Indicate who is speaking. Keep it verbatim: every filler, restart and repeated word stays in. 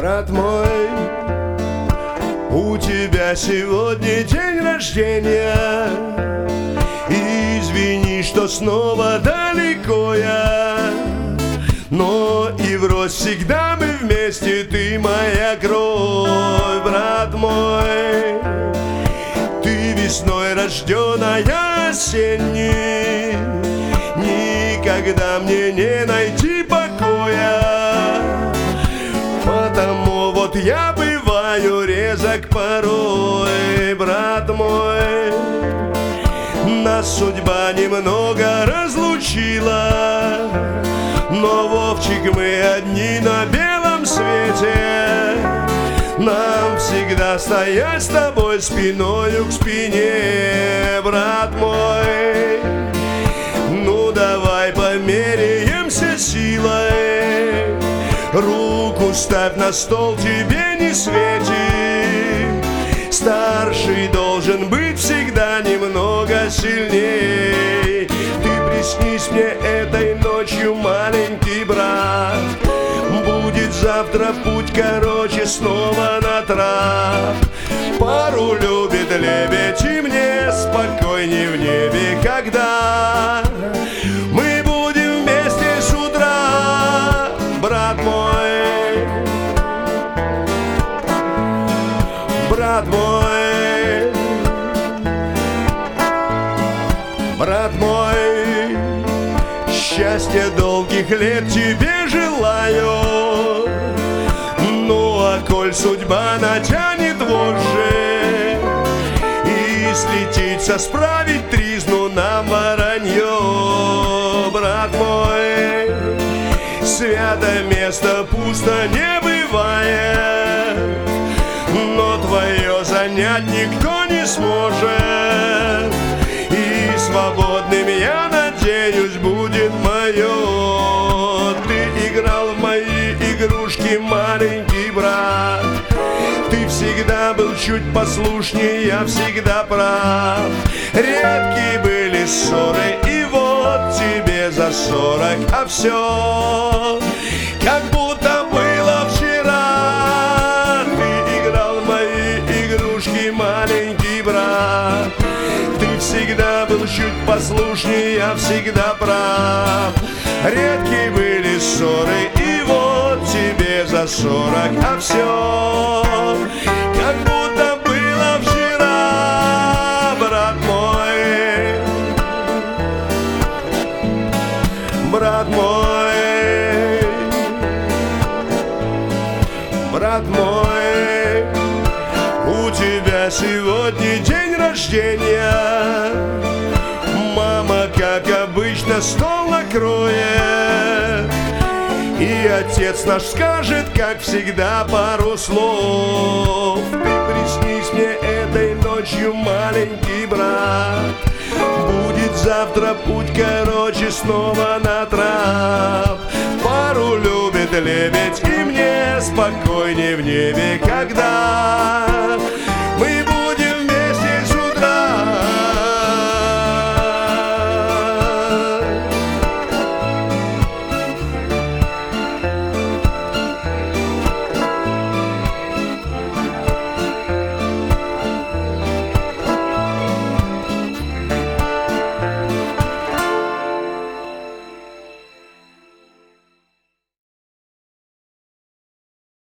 Speaker 1: Брат мой, у тебя сегодня день рождения. Извини, что снова далеко я, но и врозь всегда мы вместе, ты моя кровь. Брат мой, ты весной рожденная осенний, никогда мне не найти покоя. Потому вот я бываю резок порой, брат мой. Нас судьба немного разлучила, но, Вовчик, мы одни на белом свете. Нам всегда стоять с тобой спиною к спине, брат мой. Ну давай померяемся силой, руку ставь на стол, тебе не светит. Старший должен быть всегда немного сильней. Ты приснись мне этой ночью, маленький брат. Будет завтра путь короче, снова на трап. Пару любит лебедь, и мне спокойней в небе, когда мы будем вместе с утра, брат мой. Брат мой, брат мой, счастья долгих лет тебе желаю. Ну а коль судьба натянет вожжи и слетится справить тризну нам воронье, брат мой, свято место пусто не бывает, но твое занять никто не сможет, и свободным, я надеюсь, будет мое. Ты играл в мои игрушки, маленький брат. Ты всегда был чуть послушнее, я всегда прав. Редкие были ссоры, и вот тебе за сорок, а все как будто было вчера. Ты играл в мои игрушки, маленький брат. Ты всегда был чуть послушнее, я всегда прав. Редкие были ссоры, и вот тебе за сорок, а все как будто было вчера, брат мой. Брат мой, брат мой, у тебя сегодня день рождения. Мама, как обычно, стол накроет, и отец наш скажет, как всегда, пару слов. Ты приснись мне этой ночью, маленький брат. Будет завтра путь короче, снова на трап. Пару любит лебедь, и мне спокойней в небе, когда